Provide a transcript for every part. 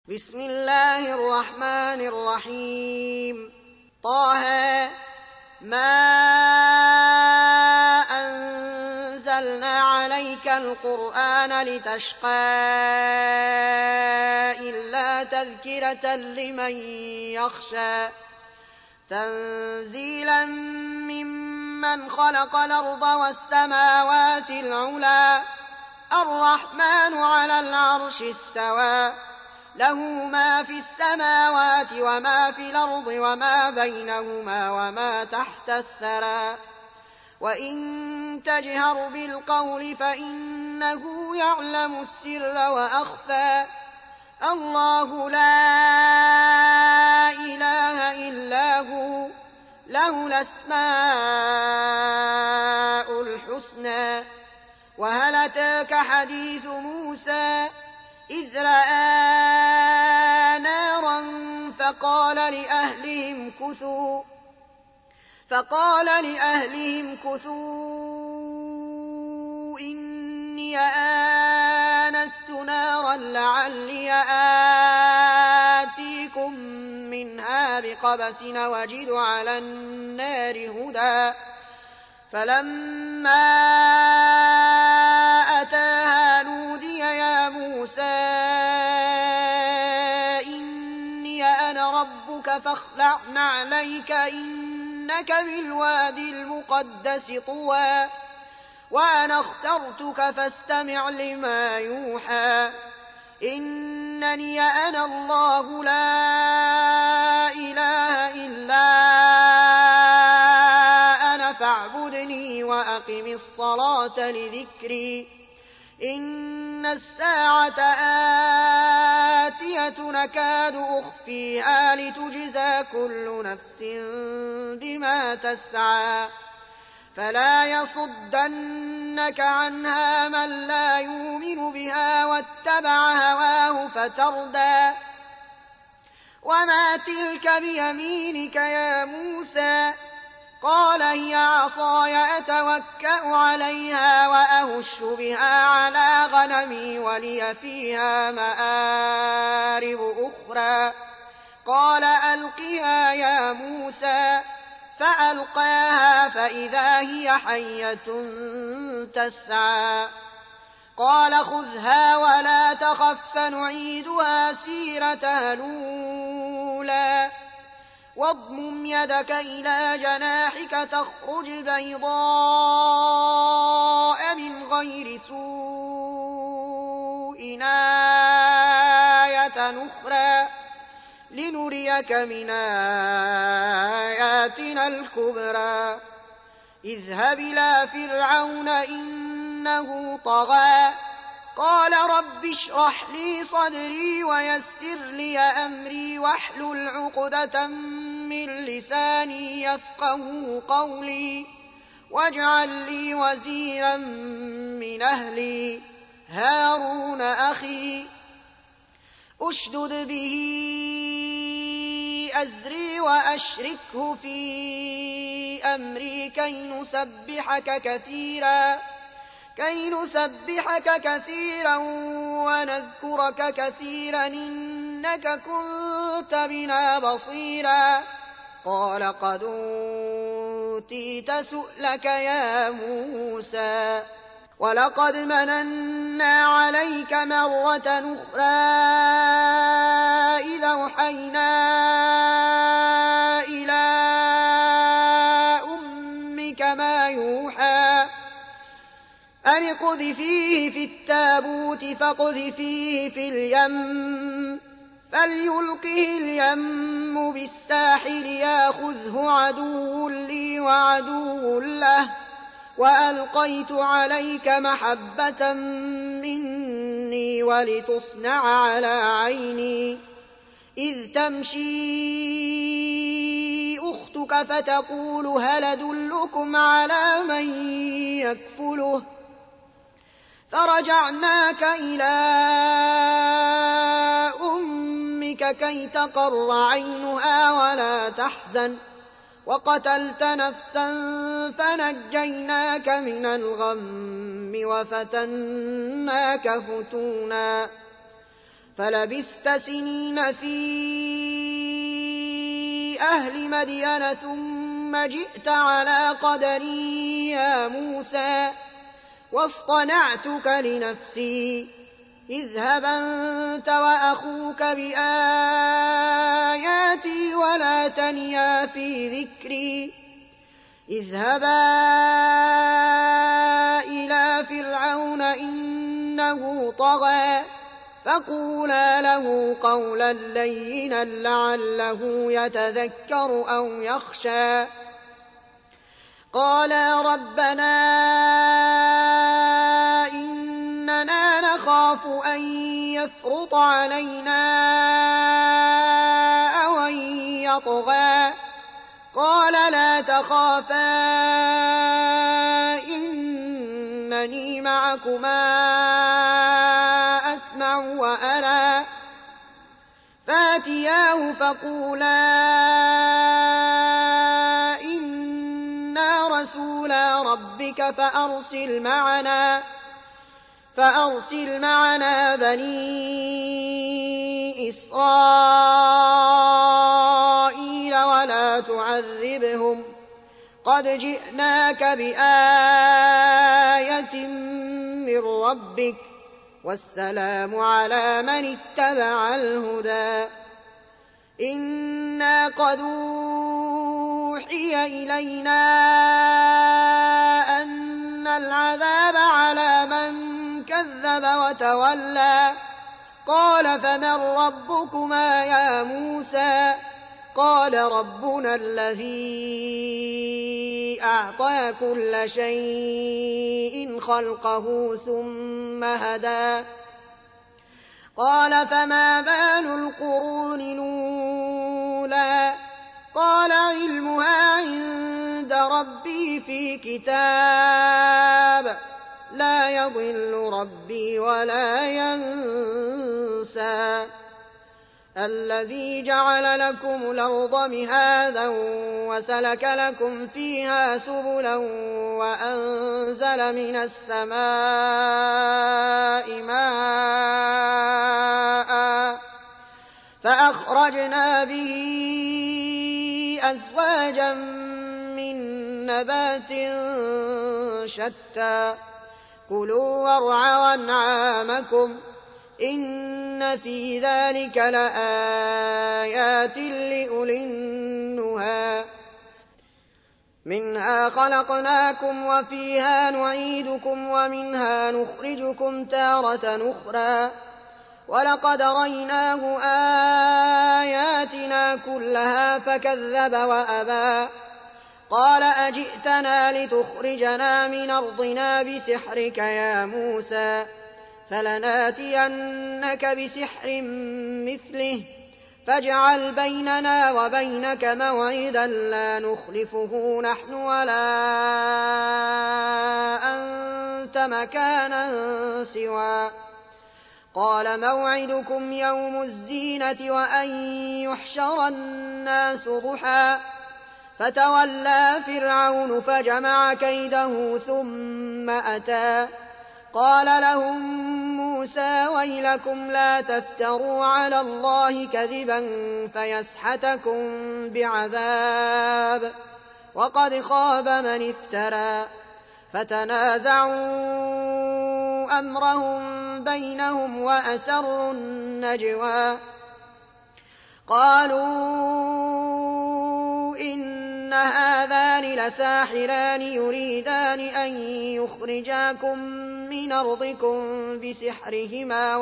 بسم الله الرحمن الرحيم طه ما أنزلنا عليك القرآن لتشقى إلا تذكرة لمن يخشى تنزيلا ممن خلق الأرض والسماوات العلى الرحمن على العرش استوى له ما في السماوات وما في الأرض وما بينهما وما تحت الثرى وإن تجهر بالقول فإنه يعلم السر وأخفى الله لا إله إلا هو له الأسماء الحسنى وهل أتاك حديث موسى إذ رأى نارا فقال لأهلهم كثوا إني آنست نارا لعلي آتيكم منها بقبس وجد على النار هدى فلما أتاها نودي يا موسى إني أنا ربك فاخلع نعليك إنك بالوادي المقدس طوى وأنا اخترتك فاستمع لما يوحى إنني أنا الله لا إله إلا أنا فاعبدني وأقم الصلاة لذكري إن الساعة آتية نكاد أخفيها لتجزى كل نفس بما تسعى فلا يصدنك عنها من لا يؤمن بها واتبع هواه فتردى وما تلك بيمينك يا موسى قال هي عصاي أتوكأ عليها وأهش بها على غنمي ولي فيها مآرب أخرى قال ألقها يا موسى فألقاها فإذا هي حية تسعى قال خذها ولا تخف سنعيدها سيرتها الأولى واضمم يدك إلى جناحك تخرج بيضاء من غير سوء آية أخرى لنريك من آياتنا الكبرى اذهب إلى فرعون إنه طغى قال رب اشرح لي صدري ويسر لي أمري واحلل عقدة من لساني يفقهوا قولي واجعل لي وزيرا من أهلي هارون أخي أشدد به أزري وأشركه في أمري كي نسبحك كثيرا ونذكرك كثيرا إنك كنت بنا بصيرا قال قد أوتيت سؤلك يا موسى ولقد مننا عليك مرة أخرى إذ أوحينا إلى أمك ما يوحى أن اقذفيه في التابوت فاقذفيه في اليم فليلقه اليم بالساحل ياخذه عدو لي وعدو له وألقيت عليك محبة مني ولتصنع على عيني إذ تمشي أختك فتقول هل أدلكم على من يكفله فرجعناك إلى أمك كي تقر عينها ولا تحزن وقتلت نفسا فنجيناك من الغم وفتناك فتونا فلبثت سنين في أهل مدين ثم جئت على قدري يا موسى واصطنعتك لنفسي اذهب أنت وأخوك بآياتي ولا تنيا في ذكري اذهبا إلى فرعون إنه طغى فقولا له قولا لينا لعله يتذكر أو يخشى قالا ربنا إننا نخاف أن يفرط علينا أو أن يطغى قال لا تخافا إنني معكما أسمع وأرى فاتياه فقولا إنا رسولا ربك فأرسل معنا بني إسرائيل ولا تعذبهم قد جئناك بآية من ربك والسلام على من اتبع الهدى إنا قد أوحي إلينا أن العذاب على من كذب وتولى قال فمن ربكما يا موسى قال ربنا الذي أعطى كل شيء خلقه ثم هدى قال فما بال القرون الأولى قال علمها عند ربي في كتاب لا يضل ربي ولا ينسى الذي جعل لكم الأرض مهادا وسلك لكم فيها سبلا وأنزل من السماء ماء فأخرجنا به أزواجا من نبات شتى كلوا وارعوا أنعامكم إن في ذلك لآيات لأولي النهى منها خلقناكم وفيها نعيدكم ومنها نخرجكم تارة أخرى ولقد ريناه آياتنا كلها فكذب وأبى قال أجئتنا لتخرجنا من أرضنا بسحرك يا موسى فلناتينك بسحر مثله فاجعل بيننا وبينك موعدا لا نخلفه نحن ولا أنت مكانا سوى قال موعدكم يوم الزينة وأن يحشر الناس ضحى فتولى فرعون فجمع كيده ثم أتى قال لهم موسى ويلكم لا تفتروا على الله كذبا فيسحتكم بعذاب وقد خاب من افترى فتنازعوا أمرهم بينهم وأسروا النجوى قالوا إن هذان لساحران يريدان أن يخرجاكم من أرضكم بسحرهما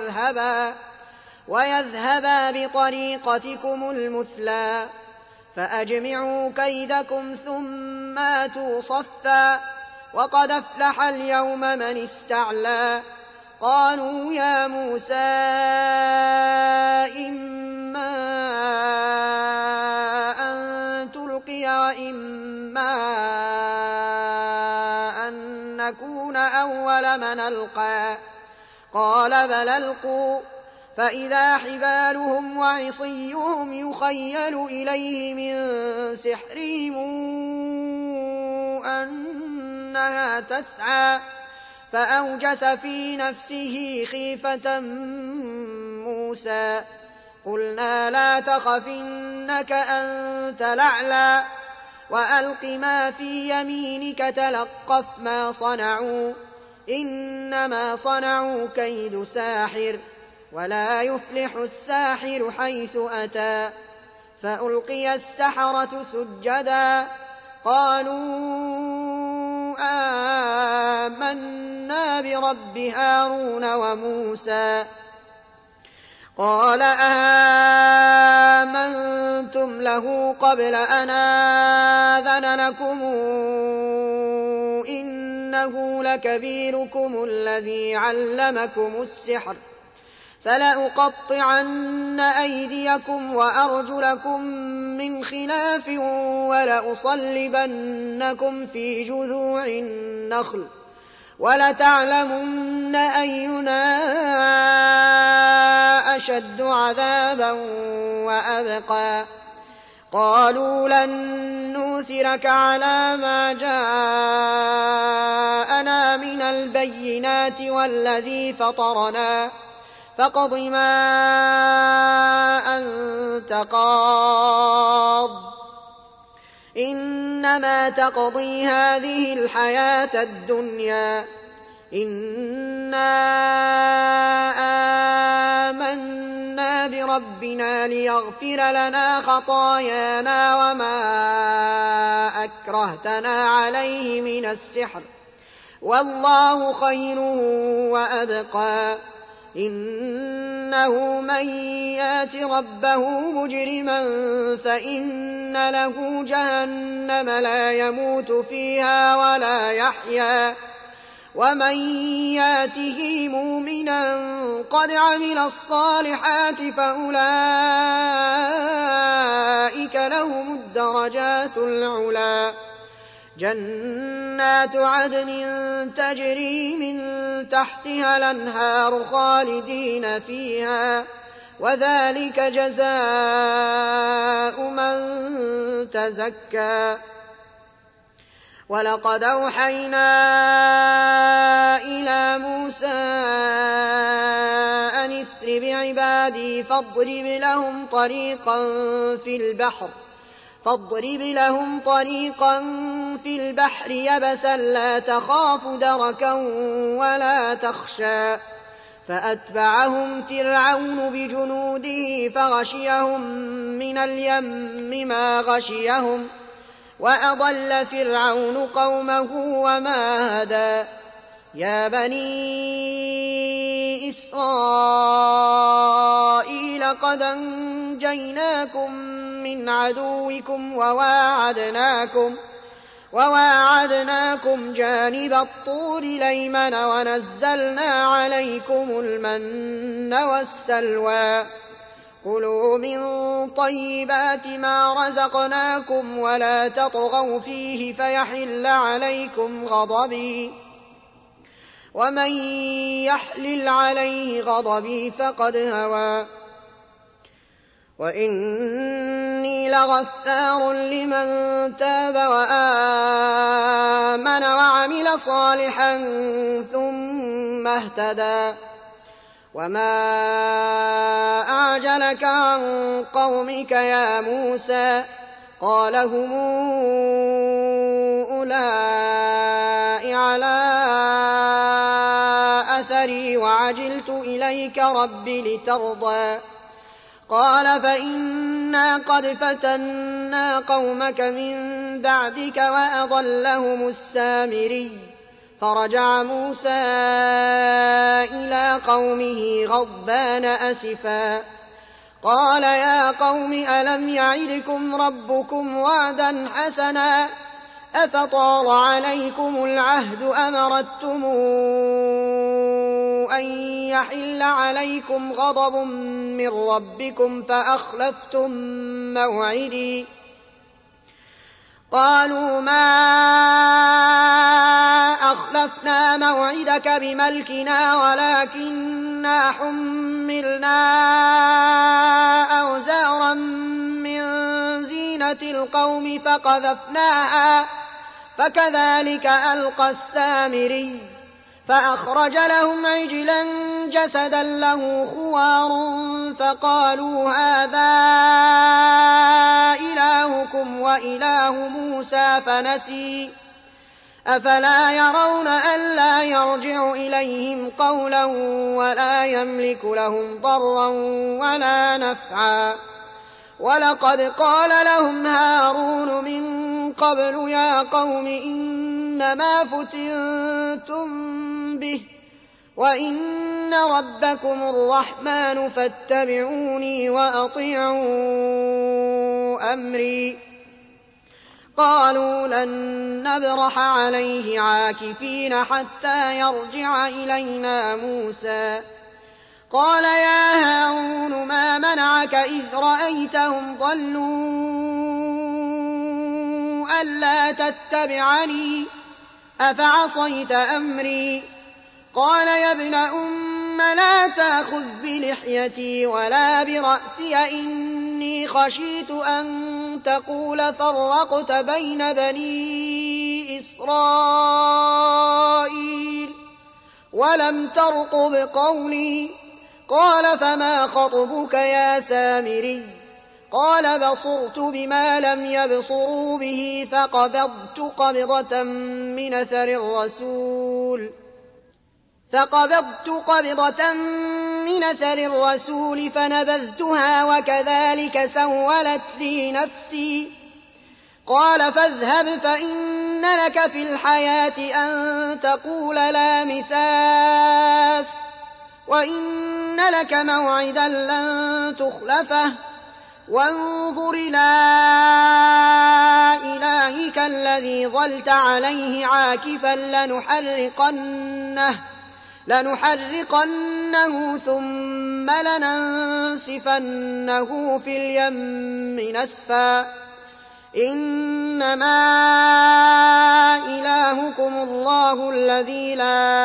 ويذهبا بطريقتكم المثلى فأجمعوا كيدكم ثم آتوا صفا وقد أفلح اليوم من استعلى قالوا يا موسى إما أن تلقي وإما أن نكون أول من ألقى قال بل ألقوا فإذا حبالهم وعصيهم يخيل إليه من سحرهم أنها تسعى فأوجس في نفسه خيفة موسى قلنا لا تخف إنك أنت الأعلى وألق ما في يمينك تلقف ما صنعوا إنما صنعوا كيد ساحر ولا يفلح الساحر حيث أتى فألقي السحرة سجدا قالوا آمنا برب هارون وموسى قال آمنتم له قبل أن آذن لكم إنه لكبيركم الذي علمكم السحر فلأقطعن أيديكم وأرجلكم من خلاف ولأصلبنكم في جذوع النخل ولتعلمن أينا أشد عذابا وأبقى قالوا لن نؤثرك على ما جاءنا من البينات والذي فطرنا فاقض ما أنت قاض إنما تقضي هذه الحياة الدنيا إنا آمنا بربنا ليغفر لنا خطايانا وما أكرهتنا عليه من السحر والله خير وأبقى إنه من يات ربه مجرما فإن له جهنم لا يموت فيها ولا يحيا ومن ياته مؤمنا قد عمل الصالحات فأولئك لهم الدرجات العلى جنات عدن تجري من تحتها الأنهار خالدين فيها وذلك جزاء من تزكى ولقد أوحينا إلى موسى أن اسر بعبادي فاضرب لهم طريقا في البحر يبسا لا تخاف دركا ولا تخشى فأتبعهم فرعون بجنوده فغشيهم من اليم ما غشيهم وأضل فرعون قومه وما هدى يا بني إسرائيل قد أنجيناكم من عدوكم وواعدناكم جانب الطور الأيمن ونزلنا عليكم المن والسلوى كلوا من طيبات ما رزقناكم ولا تطغوا فيه فيحل عليكم غضبي ومن يحلل عليه غضبي فقد هوى وإني لغفار لمن تاب وآمن وعمل صالحا ثم اهتدى وما أعجلك عن قومك يا موسى قال هم أولئك على أثري وعجلت إليك رب لترضى قال فإنا قد فتنا قومك من بعدك وأضلهم السامري فرجع موسى إلى قومه غضبان أسفا قال يا قوم ألم يعدكم ربكم وعدا حسنا أفطال عليكم العهد أم أردتم أن يحل عليكم غضب من ربكم فأخلفتم موعدي قالوا ما أخلفنا موعدك بملكنا ولكننا حملنا أوزارا من زينة القوم فقذفناها فكذلك ألقى السامري فأخرج لهم عجلا جسدا له خوار فقالوا هذا إلهكم وإله موسى فنسي أفلا يرون ألا يرجع إليهم قولا ولا يملك لهم ضرا ولا نفعا ولقد قال لهم هارون من قبل يا قوم إنما فتنتم به وإن ربكم الرحمن فاتبعوني وأطيعوا أمري قالوا لن نبرح عليه عاكفين حتى يرجع إلينا موسى قال يا هارون ما منعك إذ رأيتهم ضلوا ألا تتبعني أفعصيت أمري قال يا ابن أم لا تأخذ بلحيتي ولا برأسي إني خشيت أن تقول فرقت بين بني إسرائيل ولم ترقب قولي قال فما خطبك يا سامري قال بصرت بما لم يبصروا به فقبضت قبضة من أثر الرسول فنبذتها وكذلك سولت لي نفسي قال فاذهب فإن لك في الحياة أن تقول لا مساس وإن لك موعدا لن تخلفه وانظر إلى إلهك الذي ظلت عليه عاكفا لنحرقنه ثم لننسفنه في اليم نسفا إنما إلهكم الله الذي لا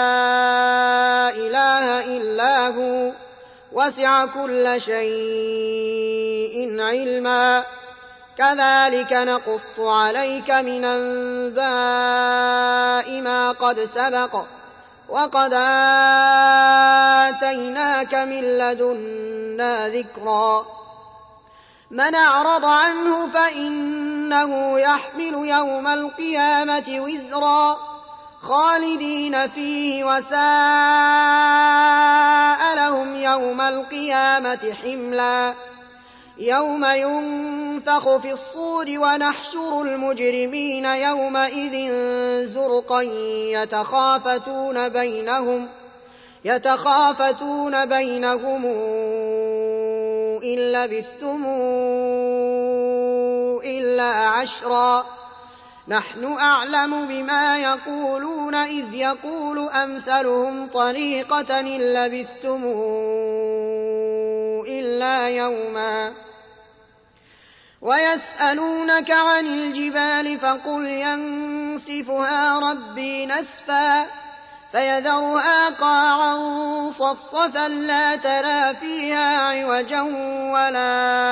إله إلا هو وسع كل شيء علما كذلك نقص عليك من أنباء ما قد سبق وقد آتيناك من لدنا ذكرا من أعرض عنه فإنه يحمل يوم القيامة وزرا خالدين فيه وساء لهم يوم القيامة حملا يوم ينفخ في الصور ونحشر المجرمين يومئذ زرقا يتخافتون بينهم إن لبثتم إلا عشرا نحن أعلم بما يقولون إذ يقول أمثلهم طريقة إن لبثتم إلا يوما ويسألونك عن الجبال فقل ينسفها ربي نسفا فيذرها قاعا صفصفا لا ترى فيها عوجا ولا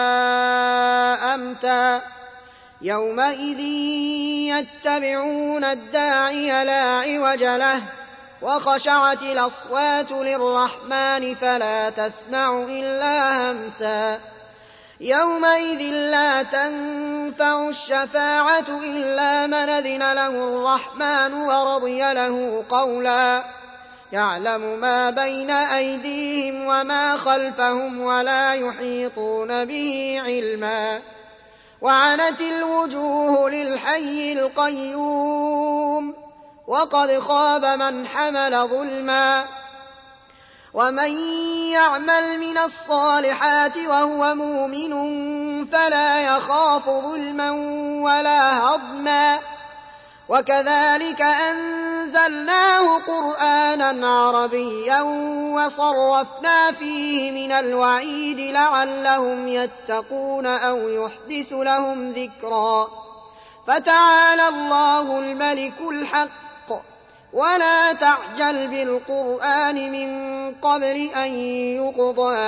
أمتا يومئذ يتبعون الداعي لا عوج له وخشعت الأصوات للرحمن فلا تسمع إلا همسا يومئذ لا تنفع الشفاعة إلا من أذن له الرحمن ورضي له قولا يعلم ما بين أيديهم وما خلفهم ولا يحيطون به علما وعنت الوجوه للحي القيوم وقد خاب من حمل ظلما ومن يعمل من الصالحات وهو مؤمن فلا يخاف ظلما ولا هضما وكذلك أنزلناه قرآنا عربيا وصرفنا فيه من الوعيد لعلهم يتقون أو يحدث لهم ذكرا فتعالى الله الملك الحق ولا تعجل بالقرآن من قبل أن يقضى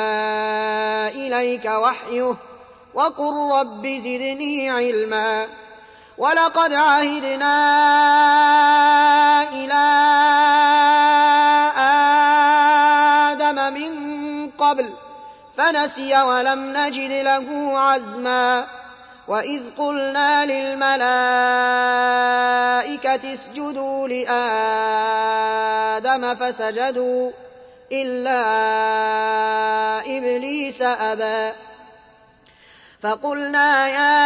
إليك وحيه وقل رب زدني علما ولقد عهدنا إلى آدم من قبل فنسي ولم نجد له عزما. وإذ قلنا للملائكة اسجدوا لآدم فسجدوا إلا إبليس أبى. فقلنا يا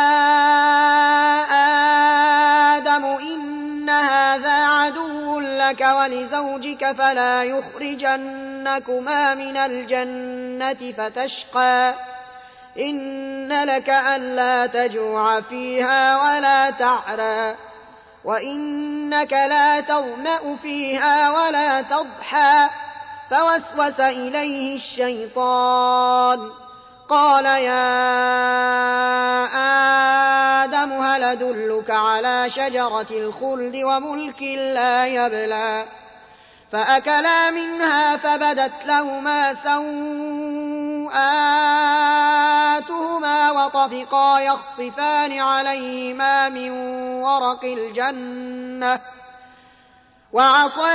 آدم إن هذا عدو لك ولزوجك فلا يخرجنكما من الجنة فتشقى. إن لك ألا تجوع فيها ولا تعرى وإنك لا تظمأ فيها ولا تضحى. فوسوس إليه الشيطان قال يا آدم هل أدلك على شجرة الخلد وملك لا يبلى. فأكلا منها فبدت لهما سوآتهما وطفقا يخصفان عليهما من ورق الجنة وعصى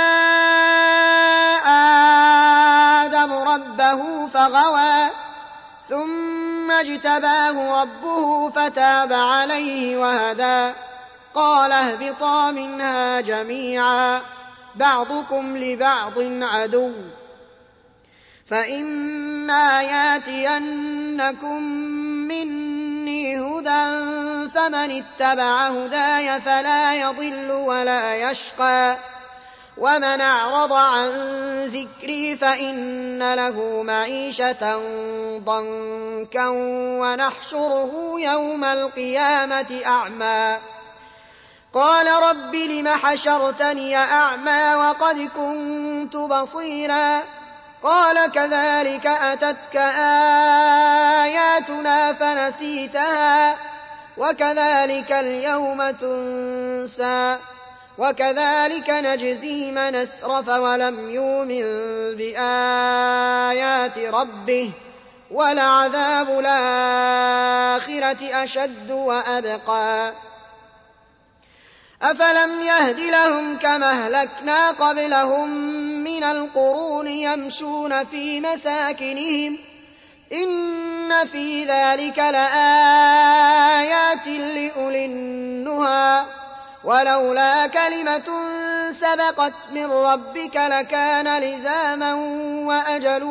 آدم ربه فغوى ثم اجتباه ربه فتاب عليه وهدى. قال اهبطا منها جميعا بعضكم لبعض عدو فإما ياتينكم مني هدى فمن اتبع هداي فلا يضل ولا يشقى. ومن أعرض عن ذكري فإن له معيشة ضنكا ونحشره يوم القيامة أعمى. قال رب لم حشرتني أعمى وقد كنت بصيرا. قال كذلك أتتك آياتنا فنسيتها وكذلك اليوم تنسى. وكذلك نجزي من أسرف ولم يؤمن بآيات ربه ولعذاب الآخرة أشد وأبقى. أفلم يهد لهم كما أهلكنا قبلهم من القرون يمشون في مساكنهم إن في ذلك لآيات لأولي النهى. ولولا كلمة سبقت من ربك لكان لزاما وأجل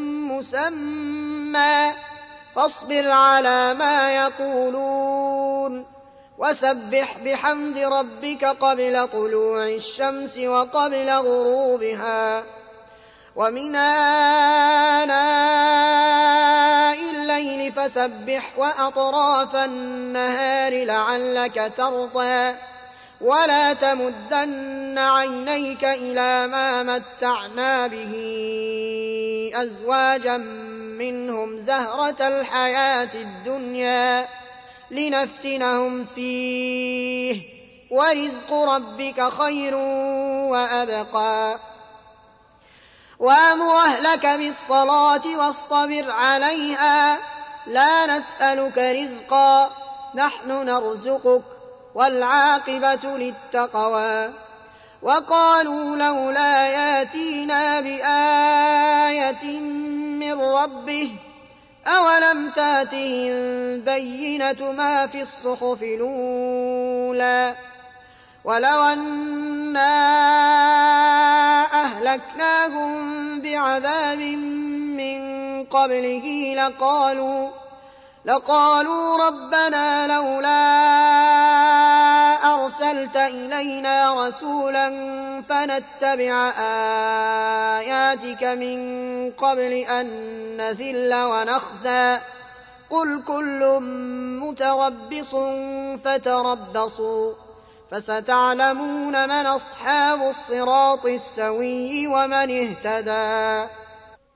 مسمى. فاصبر على ما يقولون وسبح بحمد ربك قبل طلوع الشمس وقبل غروبها ومن آناء الليل فسبح وأطراف النهار لعلك ترضى. ولا تمدن عينيك إلى ما متعنا به أزواجا منهم زهرة الحياة الدنيا لنفتنهم فيه ورزق ربك خير وأبقى. وأمر أهلك بالصلاة واصطبر عليها لا نسألك رزقا نحن نرزقك والعاقبة للتقوى. وقالوا لولا ياتينا بآية من ربه أولم تاتهم بينة ما في الصحف الأولى. ولو أنا أهلكناهم بعذاب من قبله لقالوا ربنا لولا أرسلت إلينا رسولا فنتبع آياتك من قبل أن نذل ونخزى. قل كل متربص فتربصوا فستعلمون من أصحاب الصراط السوي ومن اهتدى.